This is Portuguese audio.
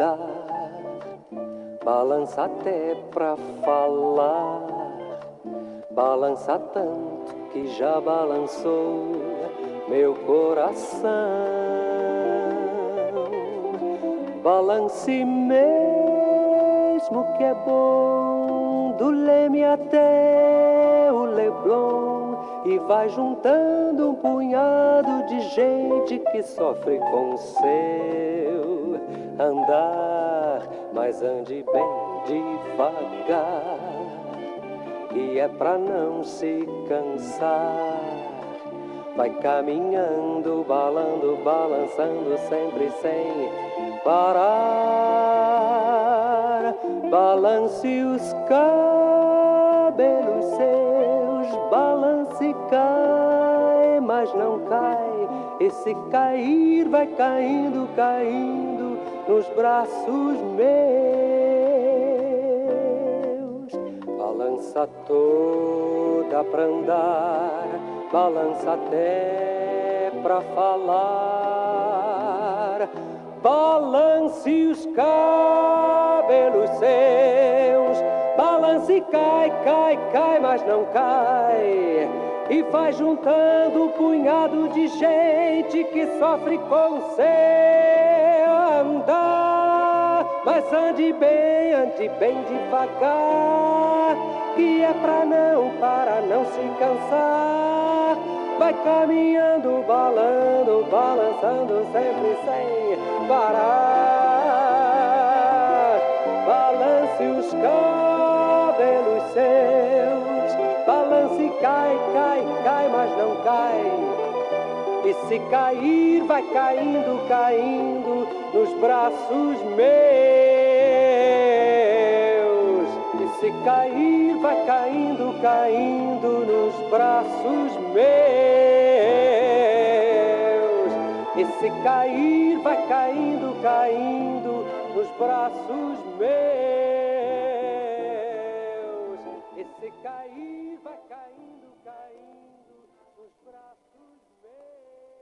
andar, balança até pra falar, balança tanto que já balançou meu coração. Balance mesmo que é bom, do Leme até o Leblon, e vai juntando um punhado de gente que sofre com o seu andar. Mas ande bem devagar, que é pra não se cansar. Vai caminhando, balando, balançando, sempre sem parar. Balance os cabelos seus, balance e cai, mas não cai. E se cair, vai caindo, caindo nos braços meus. Balança toda pra andar, balança até pra falar. Balance os cabelos seus, balance e cai, cai, cai, mas não cai. E vai juntando um punhado de gente que sofre com o seu andar. Mas ande bem devagar, que é pra não parar, não se cansar. Vai caminhando, balando, balançando, sempre sem parar. Balance os cabelos seus, balance e cai, cai, cai, mas não cai. E se cair, vai caindo, caindo nos braços meus. E se cair, vai caindo, caindo nos braços meus. E se cair, vai caindo, caindo nos braços meus. E se cair, vai caindo, caindo nos braços